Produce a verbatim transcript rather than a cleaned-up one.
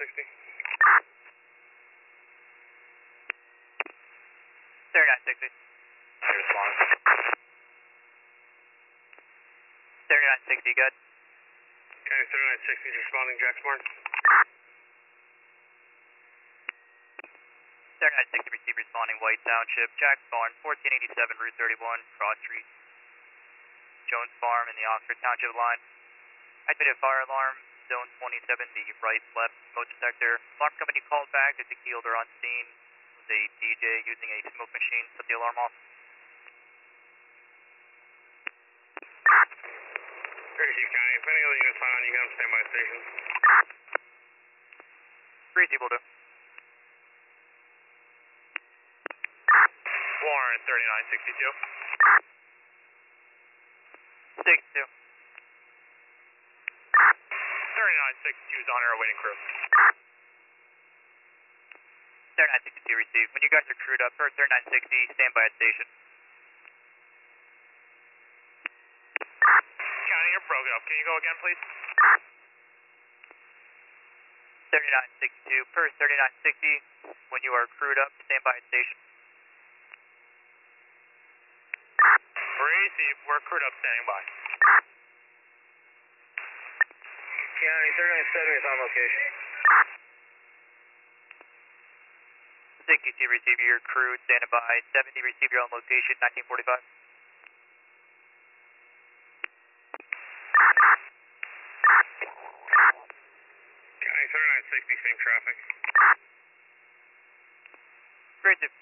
sixty. thirty-nine sixty. Response. thirty-nine sixty, good. Okay, thirty-nine sixty is responding, Jack Smart. thirty-nine sixty received responding, White Township, Jack Barn, fourteen eighty-seven, Route thirty-one, Cross Street, Jones Farm in the Oxford Township line. Activated fire alarm, zone twenty-seven, the right left smoke detector. Alarm company called back that the Keelder on scene was a D J using a smoke machine, set the alarm off. Receive County, if any other units sign on, you can stand by station. Breezy will do. Warren, thirty-nine sixty-two. sixty-two. thirty-nine sixty-two is on our waiting crew. thirty-nine sixty-two received. When you guys are crewed up, for thirty-nine sixty, stand by at station. County, you're broken up. Can you go again, please? thirty-nine sixty-two, per thirty-nine sixty, when you are crewed up, stand by at station. Receive, we're crewed up, standing by. County, thirty-nine seventy is on location. sixty-two receive your crew, standing by. seventy receive your own location, nineteen forty-five. County, thirty-nine sixty, same traffic. Great.